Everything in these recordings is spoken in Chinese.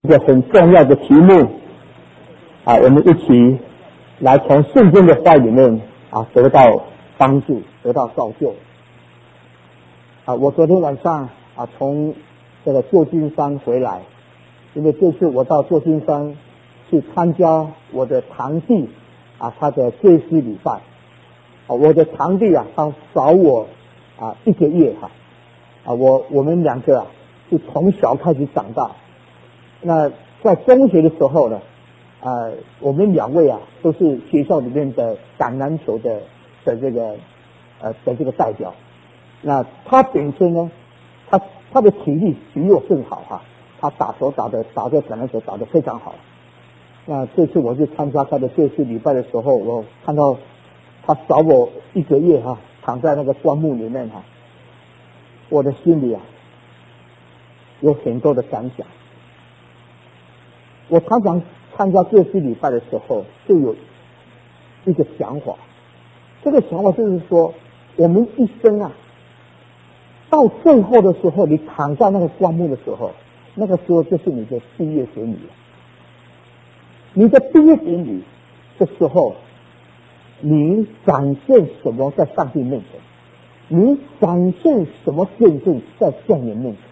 一个很重要的题目啊，我们一起来从圣经的话里面啊得到帮助，得到造就。啊，我昨天晚上啊从这个旧金山回来，因为这次我到旧金山去参加我的堂弟啊他的追思礼拜。啊，我的堂弟啊他找我啊1个月哈。啊，我们两个啊是从小开始长大。那在中学的时候呢，我们两位啊都是学校里面的橄榄球的这个代表。那他本身呢，他的体力比我更好哈，他打这橄榄球打得非常好。那这次我去参加他的这次礼拜的时候，我看到他找我1个月哈，躺在那个棺木里面哈，我的心里啊有很多的感想。我常常参加这次礼拜的时候，就有一个想法，这个想法就是说，我们一生啊，到最后的时候，你躺在那个棺木的时候，那个时候就是你的毕业典礼了。你的毕业典礼的时候，你展现什么在上帝面前？你展现什么见证在众人面前？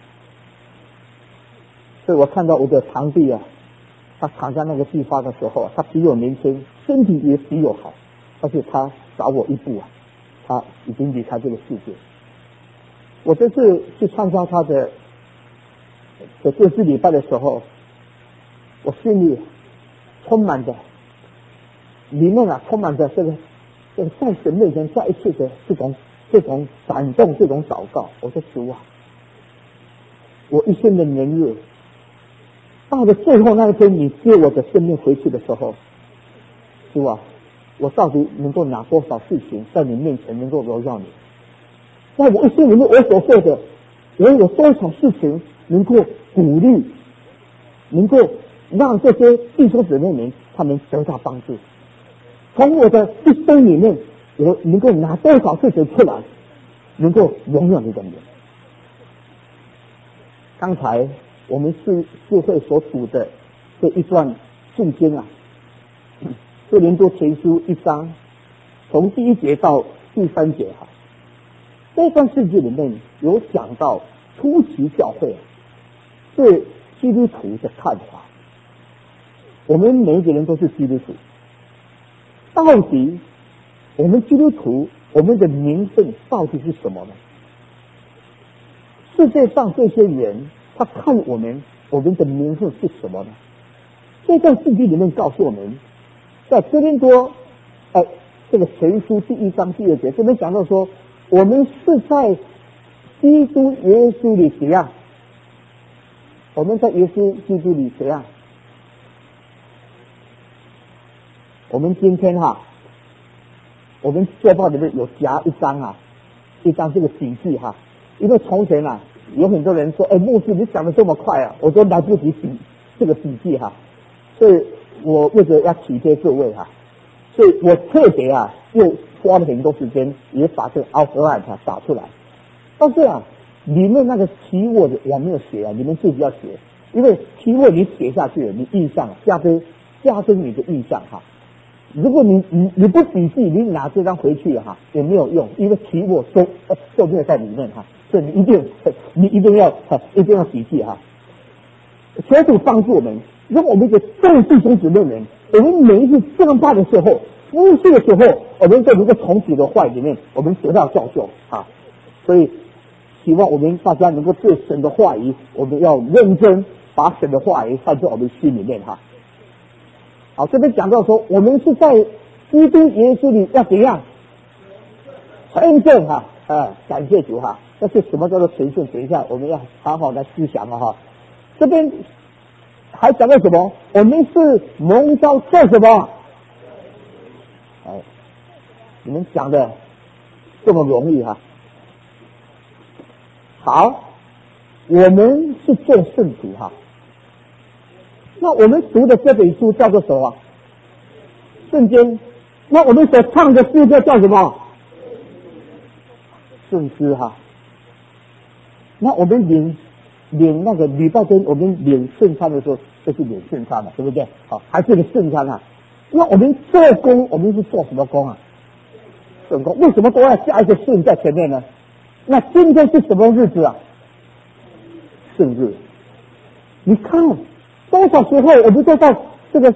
所以我看到我的堂弟啊，他躺在那个地方的时候，他比我年轻，身体也比我好，但是他早我一步啊，他已经离开这个世界。我这次去参加他的这次礼拜的时候，我心里充满着里面啊，充满着这个在神面前再一次的这种感动，这种祷告。我说主啊，我一生的年日到了最后那一天，你接我的生命回去的时候，主啊，我到底能够拿多少事情在你面前能够荣耀你？在我一生里面我所做的，我有多少事情能够鼓励，能够让这些弟兄姊妹们他们得到帮助？从我的一生里面，我能够拿多少事情出来，能够荣耀你的名？刚才我们智慧所读的这一段圣经啊，哥林多前书1章从第1节到第3节哈，这段圣经里面有讲到初期教会对基督徒的看法。我们每一个人都是基督徒，到底我们基督徒我们的名分到底是什么呢？世界上这些人他看我们的名分是什么呢？这段圣经里面告诉我们，在哥林多这个前书第1章第2节这边讲到说，我们是在基督耶稣里怎样？我们在耶稣基督里怎样？我们今天我们做报里面有夹一张这个笔记因为从前有很多人说，牧师你讲得这么快啊，我都来不及笔这个笔记所以我为了要体贴各位所以我特别又花了很多时间也把这个 outline 打出来。但是里面那个题目的我没有写你们自己要写，因为题目你写下去了，你印象加深你的印象如果你不笔记，你拿这张回去也没有用，因为题目都没有在里面所以你一定要笔记求主帮助我们，让我们的众弟兄姊妹们，我们每一次上班的时候、服侍的时候，我们在一个从主的话里面，我们得到教授所以希望我们大家能够对神的话语，我们要认真把神的话语放在我们心里面好，这边讲到说，我们是在基督耶稣里要怎样成圣感谢主但是什么叫做成圣？等一下我们要好好来思想这边还讲到什么？我们是蒙召做什么？你们讲的这么容易好，我们是做圣徒那我们读的这本书叫做什么？圣经。那我们所唱的诗歌叫什么？圣诗那我们领领那个礼拜天我们领圣餐的时候，就是领圣餐嘛，对不对？好，还是个圣餐啊。那我们做工，我们是做什么工啊？圣工。为什么都要加一个圣在前面呢？那今天是什么日子啊？圣日。你看多少时候我们都到这个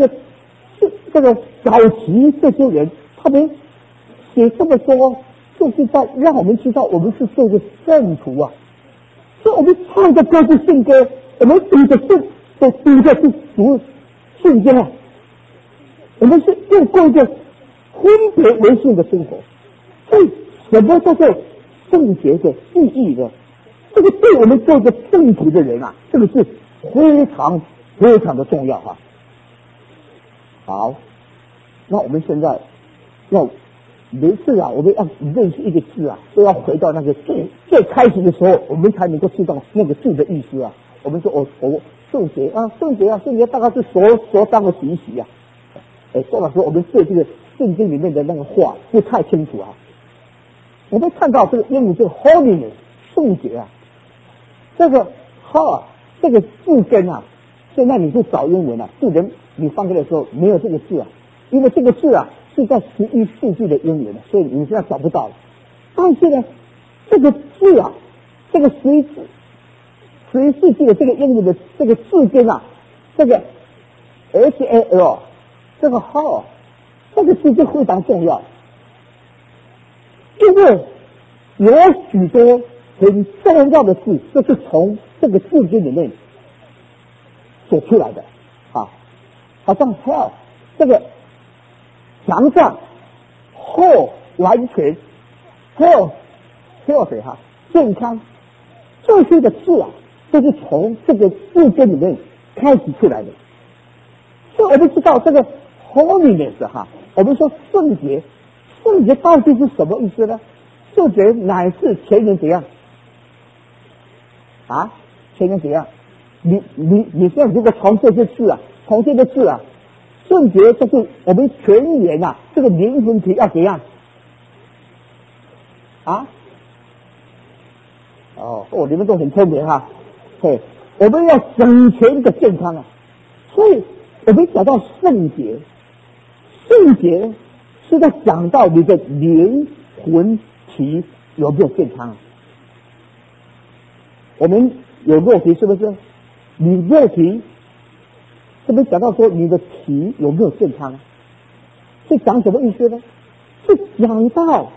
早期这些人，他们写这么多，就是在让我们知道我们是这个圣徒啊。所以我们唱的歌是圣歌，我们读的是读圣经啊。我们是要过一个分别为圣的生活。所以什么叫做圣洁的意义呢？这个对我们做一个圣徒的人啊，这个是非常非常的重要啊。好，那我们现在要每次啊，我们要认识一个字啊，都要回到那个最开始的时候，我们才能够知道那个字的意思啊。我们说我圣洁啊，圣洁大概是所当的学习啊。说老实话，我们对这个圣经里面的那个话不太清楚啊。我们看到这个英文这个 holiness 圣洁啊，这个这个字根啊，现在你去找英文啊，字根你翻开的时候没有这个字啊，因为这个字啊是在11世纪的英文，所以你现在找不到了。但是呢，这个字啊，这个11世纪的这个英文的这个字根啊，这个 HAL 这个这个字就非常重要，因为有许多很重要的字，就是从这个字根里面所出来的啊。好像 health 这个强壮、完全 health 健康，这些的字啊，都是从这个字根里面开始出来的。所以我们知道这个 holiness 我们说圣洁到底是什么意思呢？圣洁乃是前人怎样啊？前人怎样？你现在如果从这些字啊，圣洁就是我们全员啊，这个灵魂体要怎样啊？你们都很聪明哈。对，我们要整全的健康啊。所以我们讲到圣洁是在讲到你的灵魂体有没有健康啊？我们有肉体是不是？你肉体是不是讲到说你的体有没有健康啊？是讲什么意思呢？是讲到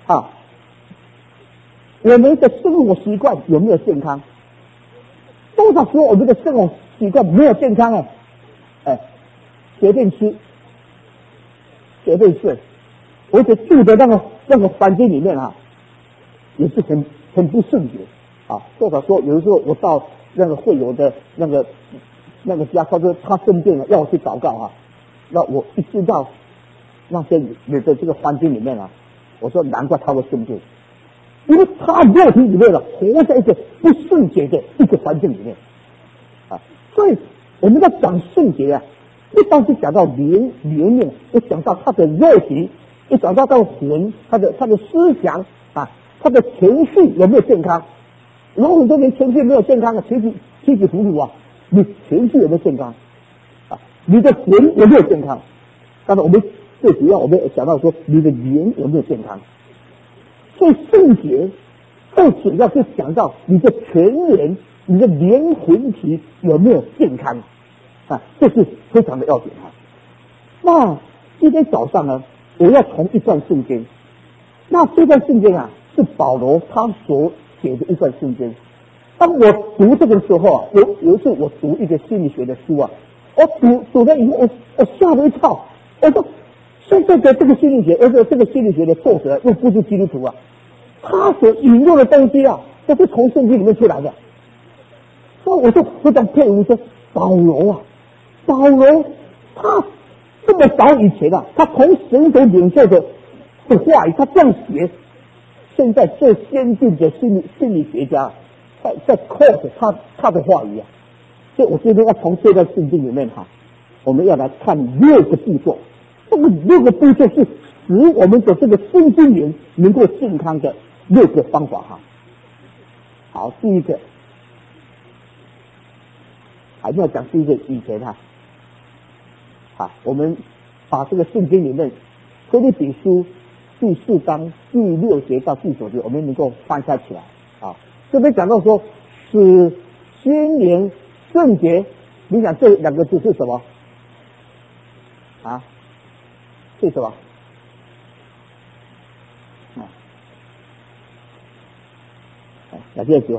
我们的生活习惯有没有健康？多少时候我们的生活习惯没有健康随便吃随便睡，而且住的那个环境里面也是很不圣洁多少说有的时候我到那个会友的那个家，他说他生病了要我去祷告那我一知道那些你的这个环境里面我说难怪他会生病，因为他肉体里面活在一个不圣洁的一个环境里面所以我们在讲圣洁不单是讲到灵命，也讲到他的肉体，也讲到魂，他的思想他的情绪有没有健康？有很多人情绪没有健康起起伏伏你情绪有没有健康你的魂有没有健康？当然我们最主要我们也讲到说你的灵有没有健康？所以圣洁最主要是讲到你的全人，你的灵魂体有没有健康这是非常的要紧那今天早上呢，我要从一段圣经，那这段圣经是保罗他所写的一段圣经。当我读这个时候有一次我读一个心理学的书我读了以后我吓了一跳，我说现在的这个心理学，而且这个心理学的作者又不是基督徒他所引用的东西都是从圣经里面出来的。所以我就非常佩服说保罗他这么早以前他从神所领受的话语他这样写，现在最先进的心理学家在 quote 他的话语所以我今天要从这段圣经里面我们要来看6个步骤，这个6个步骤是使我们的这个身心灵能够健康的6个方法好，第一个还没有讲第一个以前我们把这个圣经里面腓立比书第4章第6节到第9节，我们能够翻开起来这边讲到说使心灵圣洁，你想这2个字是什么是什么第二句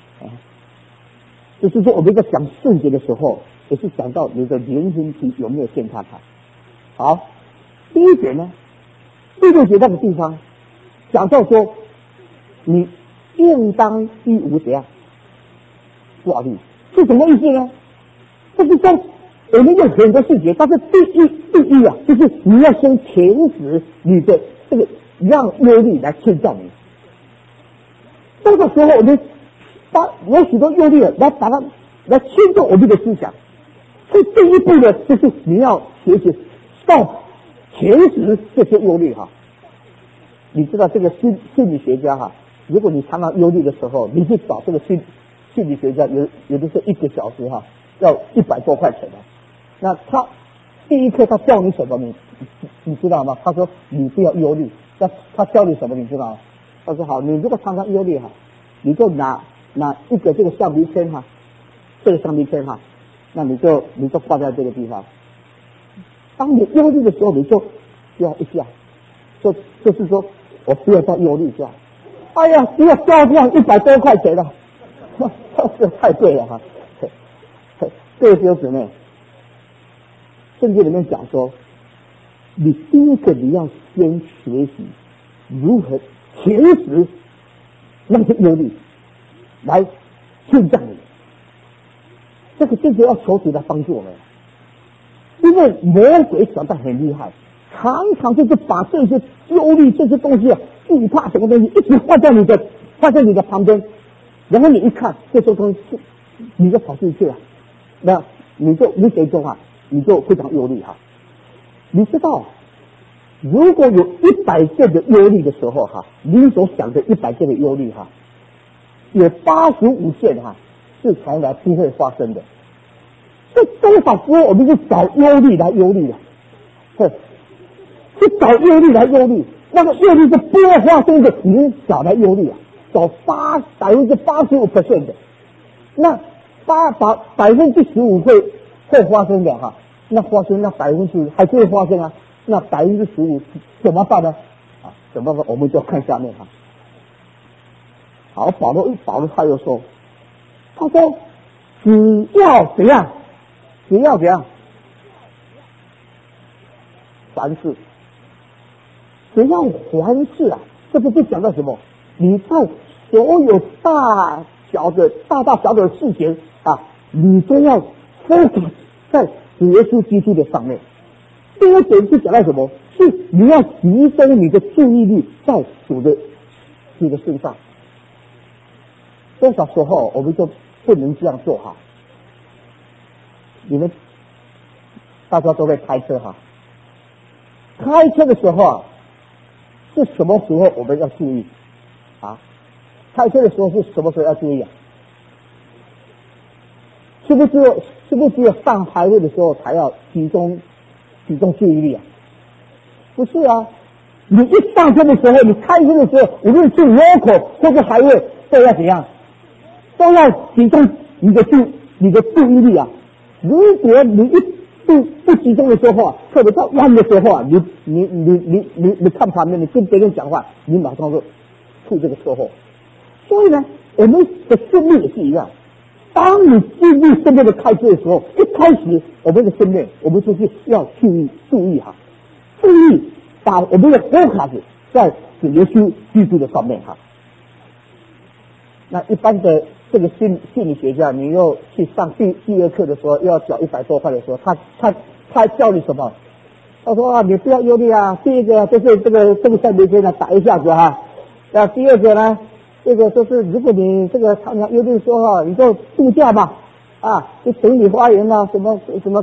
就是说我们在讲圣洁的时候，也是讲到你的灵魂体有没有健康好，第一点呢，第6节那个地方讲到说，你应当一无怎样挂虑，是什么意思呢？就是说我们有很多细节，但是第一就是你要先停止你的这个让忧虑来牵造你。这个时候我们有许多忧虑来把它来牵动我们的思想，所以第一步呢，就是你要学习到停止这些忧虑你知道这个心理学家如果你常常忧虑的时候，你去找这个心理学家，有的是1个小时要100多块钱那他第一课他教你什么你知道吗？他说你不要忧虑，他教你什么你知道吗？他说好，你如果常常忧虑你就拿一个这个橡皮签这个橡皮签那你就挂在这个地方。当你忧虑的时候，你就要一下，就是说我不要再忧虑这样。哎呀，不要交这样100多块钱了，这太贵了各位弟兄姊妹，圣经里面讲说，你第一个你要先学习如何停止那些忧虑来侵占你，这个就是要求主来帮助我们，因为魔鬼想得很厉害，常常就是把这些忧虑这些东西惧怕什么东西一直放在你的旁边，然后你一看这些东西你就跑进去了，那你随中你就非常忧虑你知道如果有100件的忧虑的时候你所想的100件的忧虑有85件是从来不会发生的。这多少时候我们是找忧虑来忧虑的，是找忧虑来忧虑，那个忧虑是不会发生的，你找来忧虑找85% 的，那15%会发生的那发生那10%还是会发生那15%怎么办呢？怎么办？我们就看下面好，保罗他又说，他说只要怎样凡事，只要凡事这不是讲到什么？你在所有大小的事情你都要 focus 在主耶稣基督的上面。第二点是讲到什么？是你要集中你的注意力在主的身上。多少时候我们就不能这样做你们大家都会开车开车的时候是什么时候我们要注意开车的时候是什么时候要注意是不是只有上排位的时候才要集中注意力不是你一上车的时候，你开车的时候，无论是 local 或者海位，都要怎样？都要集中你的注意力如果你不集中的时候特别在弯的时候你看旁边，你跟别人讲话，你马上就出这个车祸。所以呢，我们的生命也是一样。当你进入生命的开车的时候，一开始我们的生命，我们就是要注意把我们的 focus 在主耶稣基督的上面那一般的这个心理学家，你又去上第2课的时候，要缴100多块的时候，他教你什么？他说你不要忧虑第一个就是这个橡皮筋打一下子那第二个呢，这个就是如果你这个常常忧虑说你就度假嘛去城里花园什么，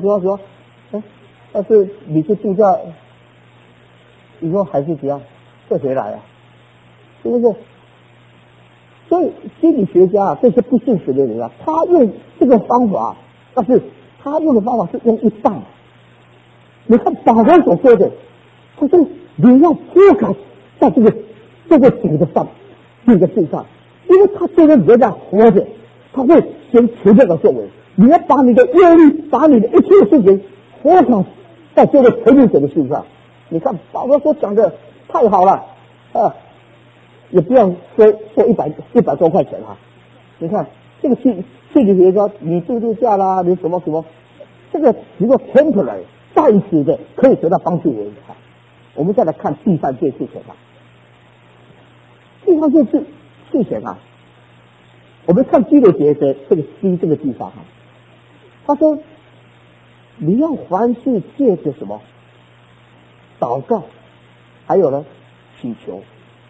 但是你去度假以后还是怎样会回来是不是？所以心理学家这些不信神的人他用这个方法但是他用的方法是用一半。你看保罗所说的，他说你要focus在这个主的上，这个事上，因为他这个人在活着，他会先持这个作为。你要把你的业力，把你的一切事情focus在这个成就者的事上。你看保罗所讲的太好了啊！也不要说100多块钱哈。你看这个心理学说你度假啦，你什么什么，这个如果 temporary 暂时的可以得到帮助而已。我们再来看第三件事情吧。第三件事情啊，我们看基督学的这个 C 这个地方啊，他说你要凡事借着什么祷告，还有呢祈求。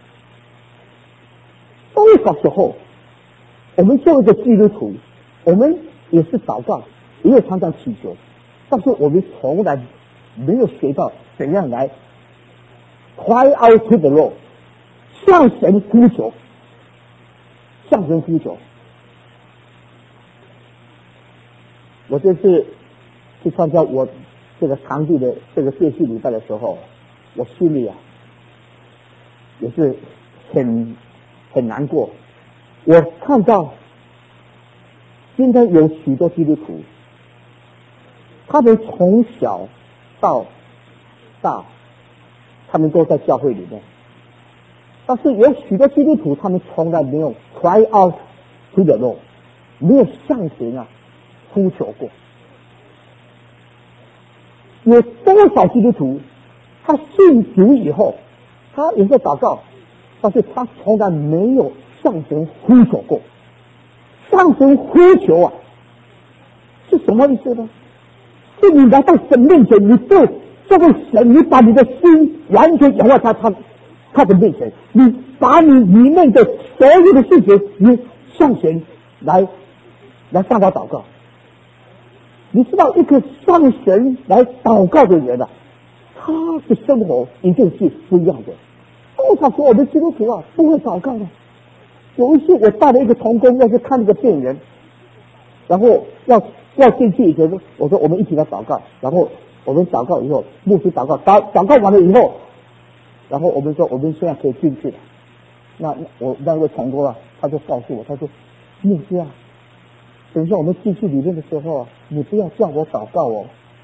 多少时候我们作为一个基督徒，我们也是祷告，也有常常祈求，但是我们从来没有学到怎样来 cry out to the Lord， 向神呼求，向神呼求。我这次去参加我这个堂弟的这个电视礼拜的时候，我心里啊也是很难过。我看到今天有许多基督徒，他们从小到大，他们都在教会里面，但是有许多基督徒，他们从来没有 cry out to the Lord， 没有向神啊呼求过。有多少基督徒，他信主以后，他也在祷告，但是他从来没有向神呼求过。向神呼求啊，是什么意思呢？是你来到神面前，你对这位神，你把你的心完全仰望他的面前，你把你里面的所有的事情，你向神来向他祷告。你知道一个向神来祷告的人啊，他的生活一定是不一样的。多少时候我们基督徒啊不会祷告的。有一次我带了一个同工要去看一个病人，然后要进去以前，我说我们一起来祷告，然后我们祷告以后，牧师祷告完了以后，然后我们说我们现在可以进去了。那位同工啊，他就告诉我，他说牧师啊，等一下我们进去里面的时候啊，你不要叫我祷告哦。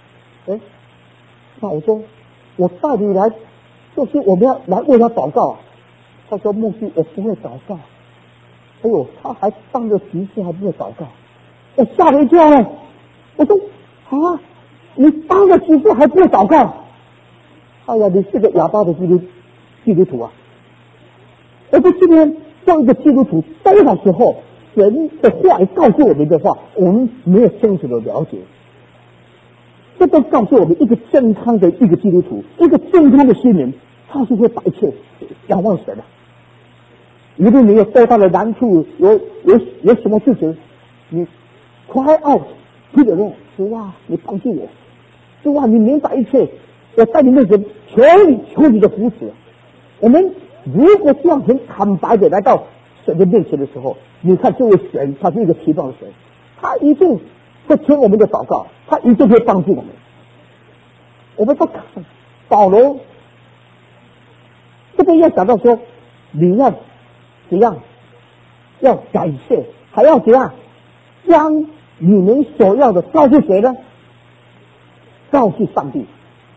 那我说我带你来就是我们要来为他祷告。他说牧师我不会祷告。哎呦，他还当着执事还不会祷告，我吓了一跳呢。我说啊，你当着执事还不会祷告？哎呀，你是个哑巴的基督徒啊！而且今天做一个基督徒，多少时候神的话告诉我们的话，我们没有清楚的了解。这都告诉我们，一个健康的一个基督徒，一个健康的心灵，他是会把一切仰望神的。如果你有多大的难处，有什么事情，你 cry out to the Lord， 主啊，你帮助我，主啊，你明白一切，我在你面前求你的扶持。我们如果这样很坦白的来到神的面前的时候，你看这位神，他是一个奇妙的神，他一定会听我们的祷告，他一定会帮助我们。我们都看保罗这边要讲到说，你要怎样？要感谢，还要怎样？将你们所要的告诉谁呢？告诉上帝。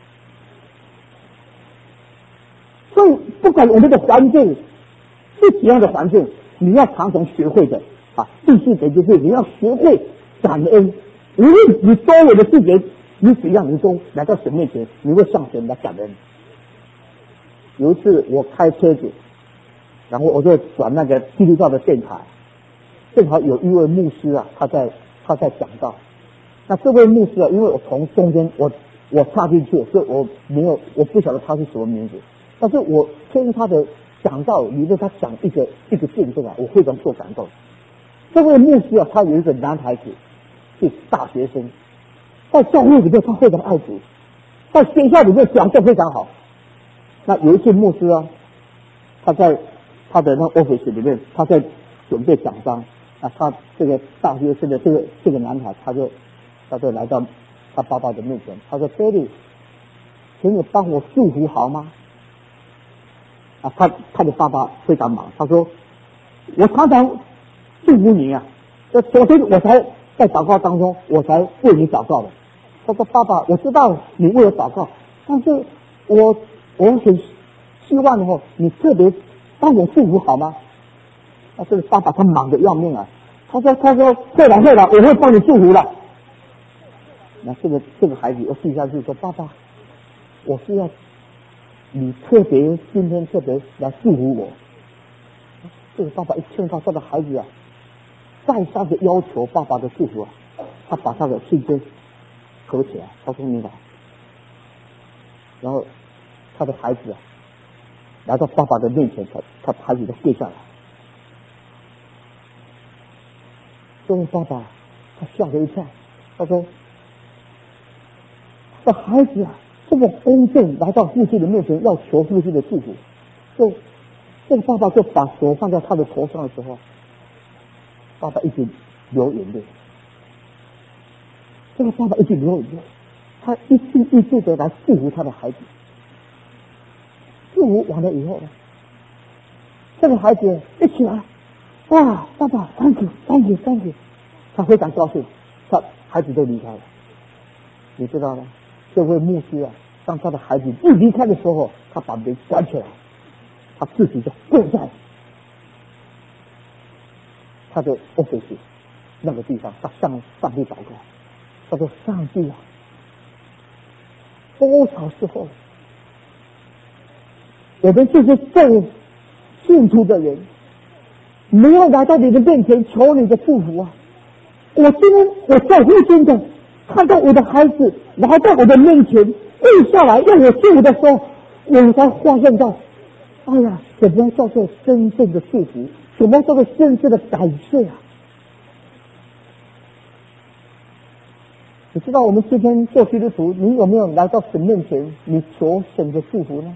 所以不管我们的环境是怎样的环境，你要常常学会的啊，第四点就是你要学会感恩。无论你周围的事情，你怎样，你都来到神面前，你会向神来感恩。有一次我开车子，然后我就转那个基督教的电台，正好有一位牧师啊，他在讲道。那这位牧师啊，因为我从中间我插进去，所以我不晓得他是什么名字，但是我听他的讲道里面，他讲一个见证啊，我非常受感动。这位牧师啊，他有一个男孩子是大学生，在教会里面他非常爱主，在学校里面讲得非常好。那有一次牧师啊，他在他的那 office 里面，他在准备讲章啊，他这个大学生的这个男孩，他就他就来到他爸爸的面前，他说 ：“Daddy， 请你帮我祝福好吗？”啊，他的爸爸非常忙，他说：“我常常祝福你啊，昨天我才在祷告当中，我才为你祷告的。”他说：“爸爸，我知道你为我祷告，但是我很希望你特别帮我祝福好吗？”啊，这个爸爸他忙得要命啊！他说会了，我会帮你祝福了。那这个孩子又记下去说：“爸爸，我是要你今天特别来祝福我。”这个爸爸一听到这个孩子啊，再三的要求爸爸的祝福啊，他把他的信心合起来，他说：“你来。”然后他的孩子啊，来到爸爸的面前，他孩子就跪下来。这位爸爸他吓了一跳，他说：“这孩子啊，这么恭敬来到父亲的面前，要求父亲的祝福。”这个爸爸就把手放在他的头上的时候，爸爸一直流眼泪。这个爸爸一直流眼泪，他一句一句的来祝福他的孩子。祝福完了以后呢，这个孩子一起来，哇，爸爸 ，thank you， 他非常高兴，孩子就离开了。你知道吗？这位牧师啊，当他的孩子一离开的时候，他把门关起来，他自己就跪在他的 office 那个地方，他向上帝祷告。他说：“上帝啊，多少时候我们这些做信徒的人，没有来到你的面前求你的祝福啊！我今天我在乎真的看到我的孩子来到我的面前跪下来让我祝福的时候，我才发现到，哎呀，什么叫做真正的祝福？什么叫做真正的感谢啊？你知道我们今天做基督徒，你有没有来到神面前，你求神的祝福呢？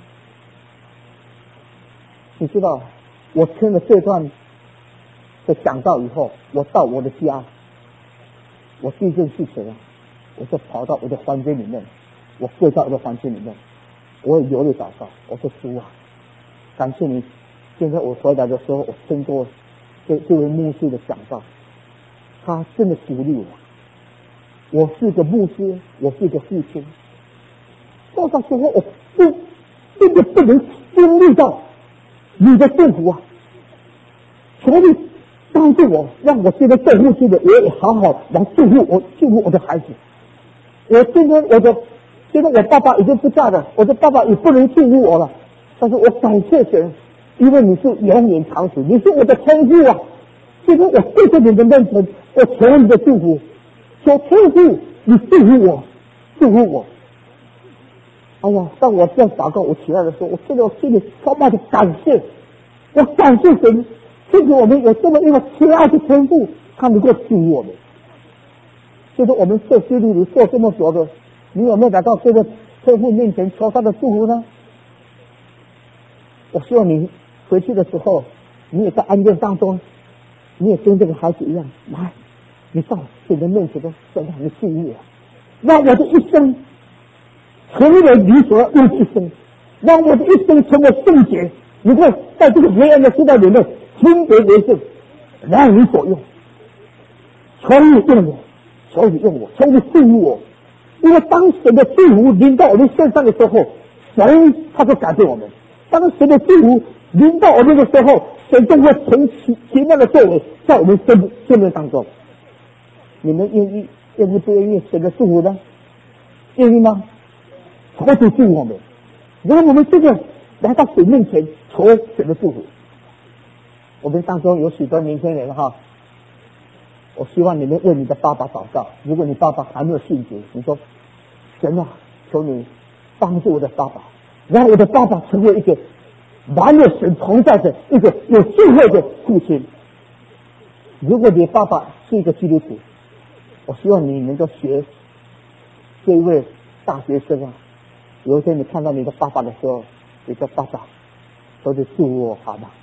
你知道，我听了这段的讲道以后，我到我的家，我第一件事情啊，我就跑到我的房间里面，我跪在我的房间里面，我也流泪祷告，我说：“主啊，感谢你！现在我回来的时候，我听过这位牧师的讲道，他真的鼓励我。我是个牧师，我是个父亲，多少时候我真的不能经历到你的祝福啊！求你帮助我，让我现在做父亲的也好好来祝福我的孩子。现在我爸爸已经不在了，我的爸爸也不能祝福我了，但是我感谢神，因为你是永远长存，你是我的天父啊！现在我跪在你的面前，我求你的祝福。求天父，你祝福我。哎呀，当我这样祷告，我起来的时候，我真的心里充满着感谢。我感谢神，谢谢我们有这么一个慈爱的天父，他能够祝福我们。就是我们做基督徒做这么久的，你有没有来到这个天父面前求他的祝福呢？我希望你回去的时候，你也在安静当中，你也跟这个孩子一样，来。你到神的面前的神啊，你祝福我，让我的一生成为你所要用的一生，让我的一生成为圣洁，你会在这个黑暗的时代里面分别为圣，让你所用。求你用我，求你用我，求你祝福我，因为当神的祝福临到我们身上的时候，神他就改变我们；当神的祝福临到我们的时候，神就会成奇妙的作为在我们生命当中。你们愿意不愿意神的祝福呢？愿意吗？求主祝福我们，让我们这个来到神面前求神的祝福。我们当中有许多年轻人哈，我希望你们为你的爸爸祷告。如果你爸爸还没有信主，你说神啊，求你帮助我的爸爸，让我的爸爸成为一个满有神同在的一个有智慧的父亲。如果你爸爸是一个基督徒，我希望你能够学这一位大学生啊，有一天你看到你的爸爸的时候，你说：“爸爸，求你祝福我好吗？”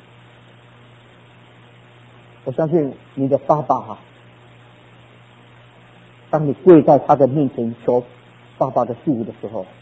我相信你的爸爸哈， 当你跪在他的面前求爸爸的祝福的时候，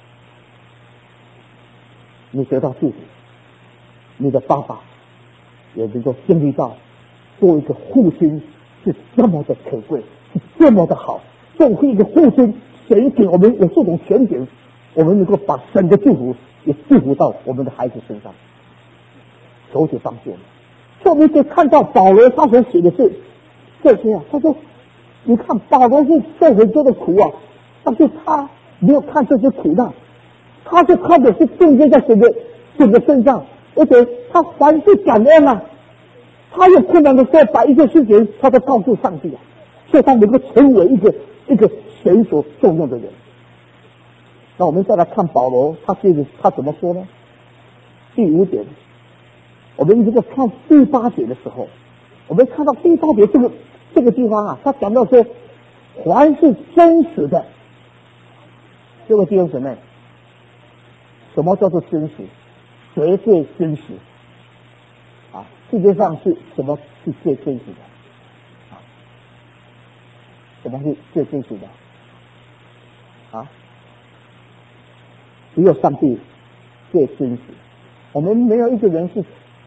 你得到祝福，你的爸爸也能够经历到做一个父亲是这么的可贵，是这么的好。作为一个父亲，神给我们有这种权柄，我们能够把神的祝福也祝福到我们的孩子身上。求主帮助我们。所以我们可以看到保罗他所写的是这些啊，他说你看保罗是受很多的苦啊，但是他没有看这些苦难，他是看的是正接在神的身上，而且他凡事感恩啊，他有困难的时候把一些事情他都告诉上帝啊，所以他能够成为一个神所重用的人。那我们再来看保罗，他怎么说呢？第5点，我们如果看第8节的时候，我们看到第8节这个地方啊，他讲到说，凡是真实的，这个弟兄姊妹，什么叫做真实？谁最真实？啊，世界上是什么是最真实的？啊，什么是最真实的？啊，只有上帝最真实。我们没有一个人是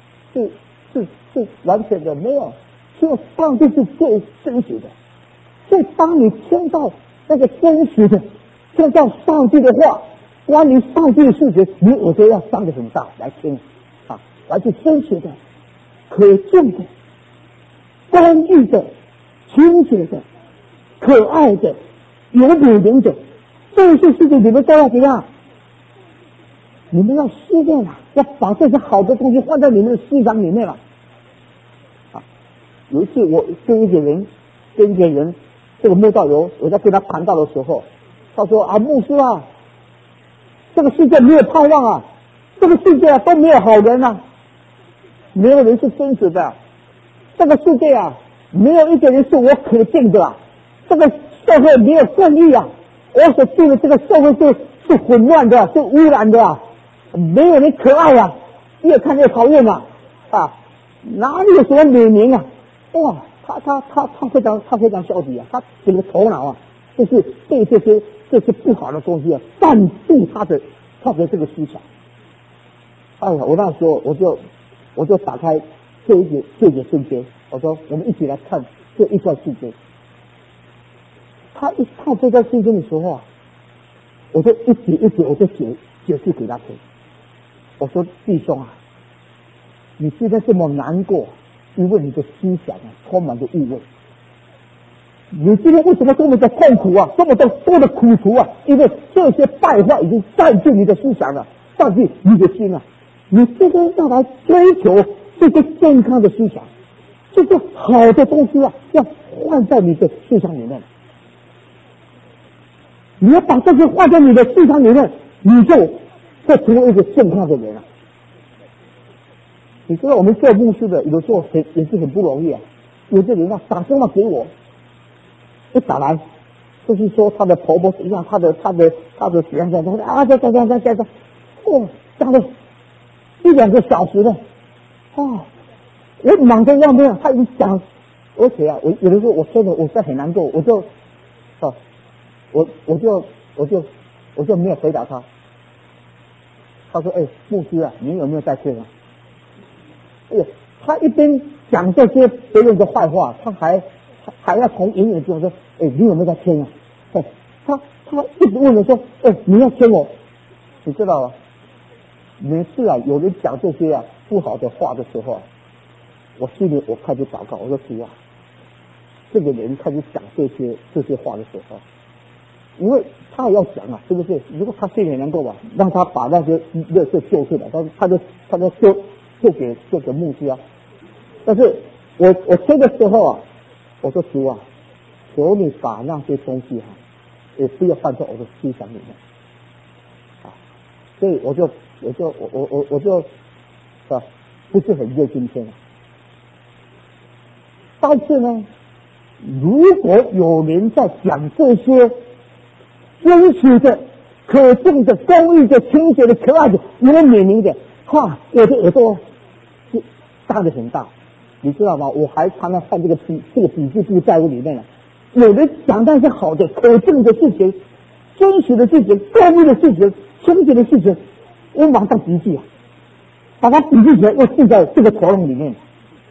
完全的，没有，只有上帝是最真实的。所以当你听到那个真实的，听到上帝的话，关于上帝的事情，你耳朵要张得很大来听啊，来自真实的、可敬的、公义的、清洁的、可爱的、有美名的，这些事情你们都要怎样？你们要思念啊，要把这些好的东西放在你们的思想里面了。啊，有一次我跟一个人，这个慕道友，我在跟他谈到的时候，他说啊，牧师啊，这个世界没有盼望啊，这个世界啊都没有好人啊，没有人是真实的，这个世界啊没有一个人是我可敬的啊，这个社会没有正义啊，我所住的这个社会是混乱的，是污染的啊，没有人可爱啊，越看越讨厌啊，啊，哪里有什么美名啊？哇，他非常消极啊，他整个头脑啊，就是对这些不好的东西啊，占据他的这个思想。哎呀，我那时候我就打开这一节圣经，我说我们一起来看这一段圣经。他一看这段圣经的时候啊，我就一节我就解释给他听。我说弟兄啊，你现在这么难过，因为你的思想啊充满着误会。你今天为什么这么的痛苦啊，这么的苦楚啊？因为这些败坏已经占据你的思想了，占据你的心了。你今天要来追求这个健康的思想，这个好的东西啊，要换在你的思想里面。你要把这些换在你的思想里面，你就会成为一个健康的人啊。你知道我们做牧师的有时候也是很不容易啊。有的人啊打电话给我，一打来就是说他的婆婆怎样，他的怎样，啊这，哦，讲了1-2个小时了，啊，我忙得要命，他已经讲，而且啊，我有的时候我真的很难过，我就没有回答他。他说：“哎，牧师啊，你有没有在听啊？”哎呀，他一边讲这些别人的坏话，他还要从远远中说：“哎，你有没有在听啊？”哎，他一直问我说：“哎，你要听我？”你知道吗？每次啊，有人讲这些啊不好的话的时候啊，我心里我开始祷告，我说主啊，这个人开始讲这些话的时候，因为他也要讲啊，是不是？如果他心里能够吧，让他把那些垃圾救出来，他就救给牧师啊。但是我听的时候啊，我说主啊，求你把那些东西也不要放在我的思想里面啊。所以我就不是很热心听。但是呢，如果有人在讲这些真实的、可敬的、公义的、清洁的、可爱的、有美名的，我的耳朵就大得很大，你知道吗？我还常常看这个笔记簿在我里面了。 有人讲那些好的、可证的事情、真实的事情、公义的事情、清洁的事情，我马上笔记啊，把它笔记起来，又记在这个头脑里面。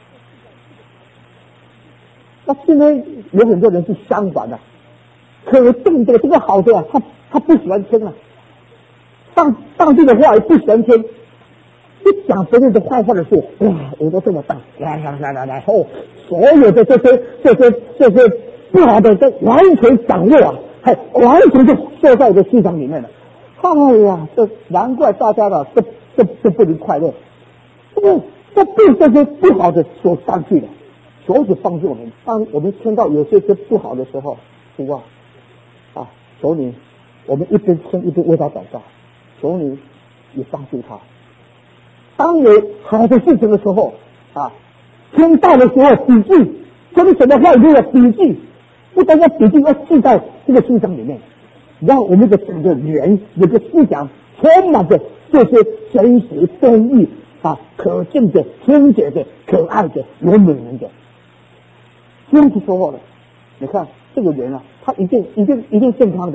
那现在有很多人是相反的，可证的这个好的啊，他不喜欢听啊，上帝的话也不喜欢听，一讲别人的坏话的时候，哇，耳朵这么大，然后所有的这些不好的都完全掌握啊，还完全就设在我的思想里面了。哎呀，这难怪大家的这不能快乐，这被这些不好的所占据了。求主帮助我们，当我们听到有些不好的时候，主啊，求你，我们一边听一边为他祷告，求你也帮助他。当有好的事情的时候啊，听到的时候笔记，听什么话语的笔记，不单要笔记，要记在这个思想里面，让我们的整个人有个思想充满着这些真实、公义啊、可敬的、清洁的、可爱的、有美人的。这样子说话的，你看这个人啊，他一定健康的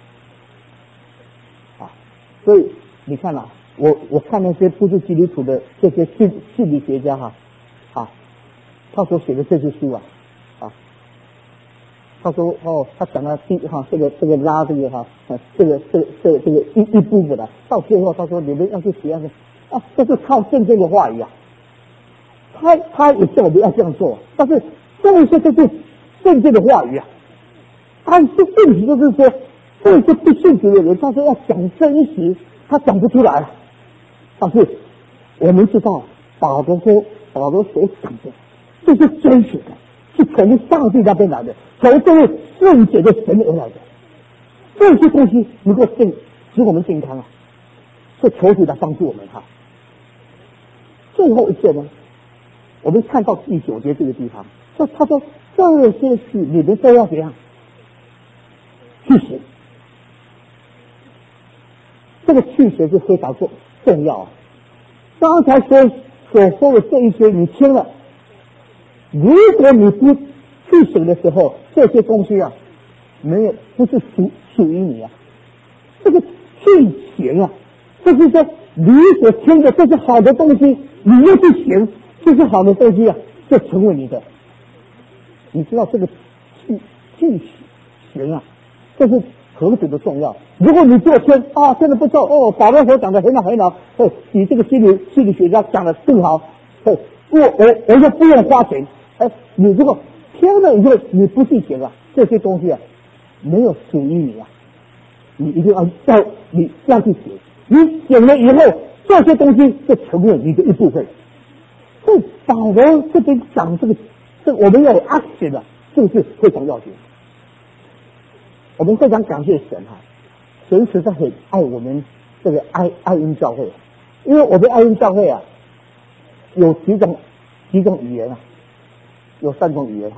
啊。所以你看啊，我看那些不是基督徒的这些心理学家他所写的这些书他说他讲了这个拉这个这个一步步的，到最后他说你们要去学这是靠圣经的话语啊。他也叫我们要这样做，但是这些都是圣经的话语啊。但是问题就是说，这些不信主的人，他说要讲真实，他讲不出来。但是我们知道，保罗所讲的，这是真实的，是从上帝那边来的，从这位圣洁的神而来的。这些东西能够使我们健康啊，是求主来帮助我们哈。最后一件呢，我们看到第9节这个地方，他说这些事你们都要怎样去行。这个去行是非常重要啊。刚才所说的这一些你听了，如果你不去行的时候，这些东西啊，不是属于你啊。这个去行啊，就是说你所听的这些好的东西，你要去行，这些好的东西啊，就成为你的。你知道这个去行啊，这是何等的重要。如果你做听真的不错保罗所讲的很好比这个心理学家讲的更好我就不用花钱你如果听了以后你不去行啊，这些东西啊没有属于你啊，你一定要去行。你行了以后，这些东西就成为你的一部分。所以保罗这边讲这我们要有 action 的，这个是非常要紧。我们非常感谢神神实在很爱我们这个爱恩教会，因为我们爱恩教会有几种语言有3种语言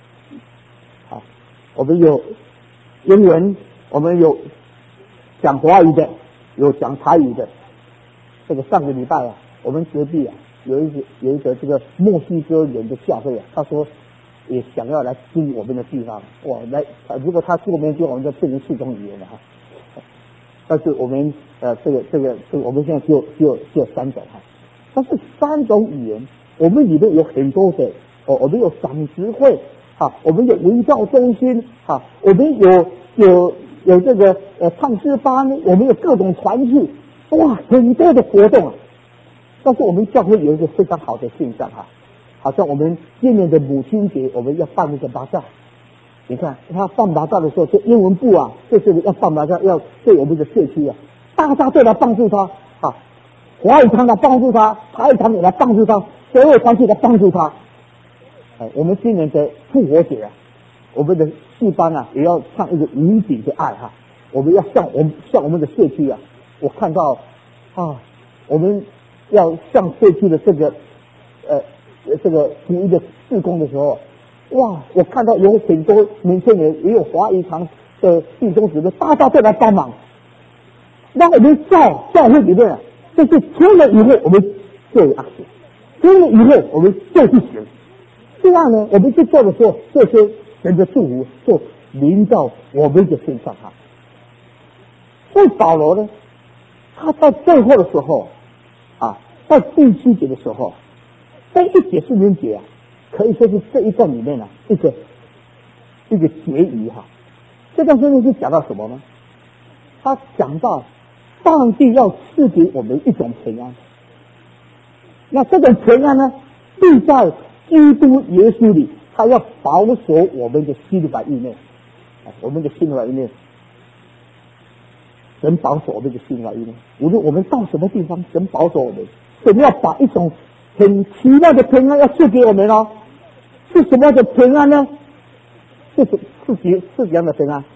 我们有英文，我们有讲华语的，有讲台语的。这个上个礼拜我们隔壁有一个这个墨西哥人的教会他说也想要来进我们的地方如果他进我们的地方，我们就变成4种语言了但是我们这个我们现在只有3种但是3种语言，我们里面有很多的我们有长执会我们有文教中心我们有这个唱诗班，我们有各种团契，很多的活动但是我们教会有一个非常好的现象好像我们今年的母亲节，我们要办一个巴扎。你看他办巴扎的时候，这英文部就是要办巴扎，要对我们的社区大家都来帮助他华语堂来帮助他，台语堂也来帮助他，所有团体来帮助他我们今年的复活节我们的戏班也要唱一个无比的爱我们要向我们的社区我看到我们要向社区的这个福音的事工的时候我看到有很多年轻人，也有华语堂的弟兄姊妹，大家都来帮忙。那我们教会里面就是听了以后我们就有 action， 听了以后我们就去行。这样呢，我们去做的时候，这些神的祝福就临到我们的身上哈。所以保罗呢，他在最后的时候啊，在第7节的时候，在1节4节啊，可以说是这一段里面啊一个结语哈。这段圣经是讲到什么呢？他讲到上帝要赐给我们一种平安，那这种平安呢，必在基督耶稣里，他要保守我们的心怀意念，我们的心怀意念，神保守我们的心怀意念。无论我们到什么地方，神保守我们，神要把一种很奇妙的平安要赐给我们哦。是什么样的平安呢？是怎样的平安？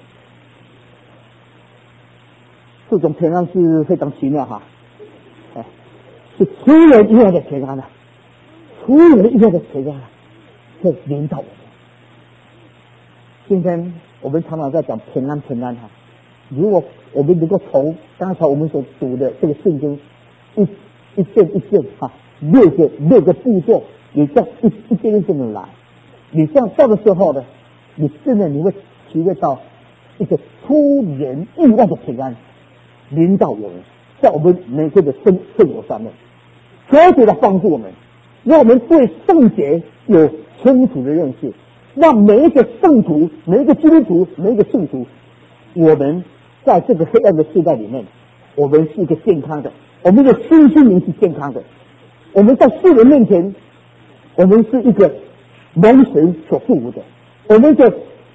这种平安是非常奇妙哈，是出人意外的平安啊，出人意外的平安啊，会领导我们。今天我们常常在讲平安哈，如果我们能够从刚才我们所读的这个圣经一件一件哈，六个步骤，你这样一件一件的来，你这样做的时候呢，你真的你会体会到一个出人意外的平安领导我们，在我们每个的生活上面，彻底的帮助我们，让我们对圣洁有清楚的认识，让每一个圣徒、每一个基督徒、每一个圣徒，我们在这个黑暗的时代里面，我们是一个健康的，我们的心灵是健康的，我们在世人面前，我们是一个蒙神所祝福的，我们的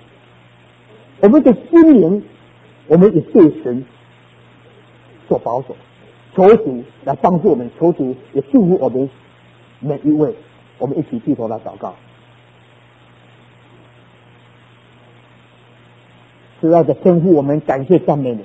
心灵，我们也对神所保守，求主来帮助我们，求主也祝福我们每一位。我们一起低头来祷告。主要的吩咐我们，感谢赞美你。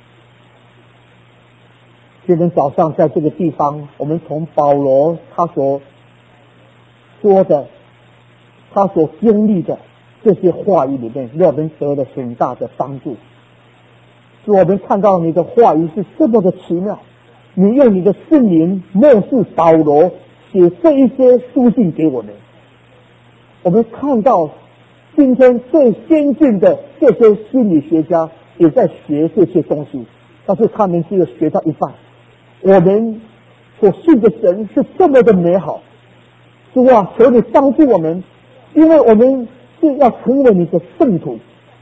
今天早上在这个地方，我们从保罗他所说的，他所经历的这些话语里面，让我们得了很大的帮助。使我们看到你的话语是这么的奇妙，你用你的圣灵默示保罗写这一些书信给我们。我们看到今天最先进的这些心理学家也在学这些东西，但是他们只有学到一半。我们所信的神是这么的美好，主啊，求你帮助我们，因为我们是要成为你的圣徒。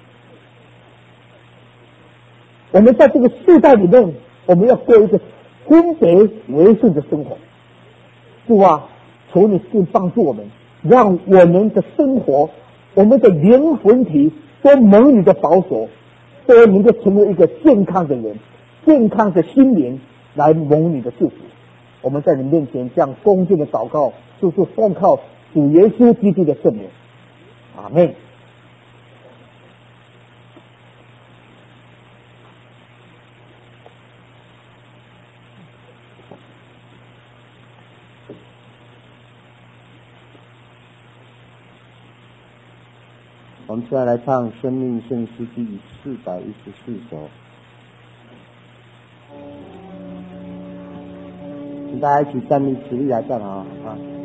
我们在这个世代里面，我们要过一个分别为圣的生活。主啊，求你去帮助我们，让我们的生活，我们的灵魂体都蒙你的保守，都能够成为一个健康的人，健康的心灵来蒙你的祝福。我们在你面前这样恭敬的祷告，就是奉靠主耶稣基督的圣名。阿们。 我们现在来唱《生命圣诗》第414首，请大家一起站立起立来站好啊！